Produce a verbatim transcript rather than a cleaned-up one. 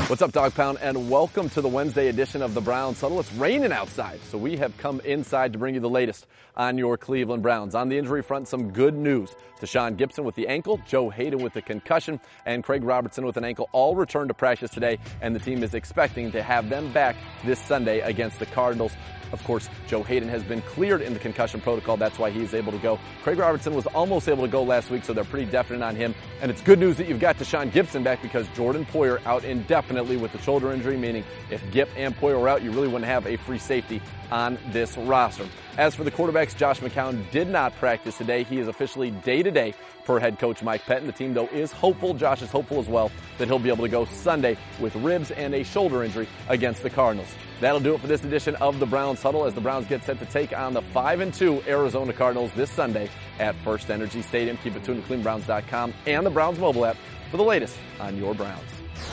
What's up, Dog Pound, and welcome to the Wednesday edition of the Browns Huddle. It's raining outside, so we have come inside to bring you the latest on your Cleveland Browns. On the injury front, some good news. Tashaun Gipson with the ankle, Joe Haden with the concussion, and Craig Robertson with an ankle all returned to practice today, and the team is expecting to have them back this Sunday against the Cardinals. Of course, Joe Haden has been cleared in the concussion protocol. That's why he's able to go. Craig Robertson was almost able to go last week, so they're pretty definite on him. And it's good news that you've got Tashaun Gipson back because Jordan Poyer out indefinitely with the shoulder injury, meaning if Gip and Poyer were out, you really wouldn't have a free safety on this roster. As for the quarterbacks, Josh McCown did not practice today. He is officially day-to-day per head coach Mike Pettine. The team, though, is hopeful, Josh is hopeful as well, that he'll be able to go Sunday with ribs and a shoulder injury against the Cardinals. That'll do it for this edition of the Browns Huddle as the Browns get set to take on the five and two Arizona Cardinals this Sunday at First Energy Stadium. Keep it tuned to Cleveland Browns dot com and the Browns mobile app for the latest on your Browns.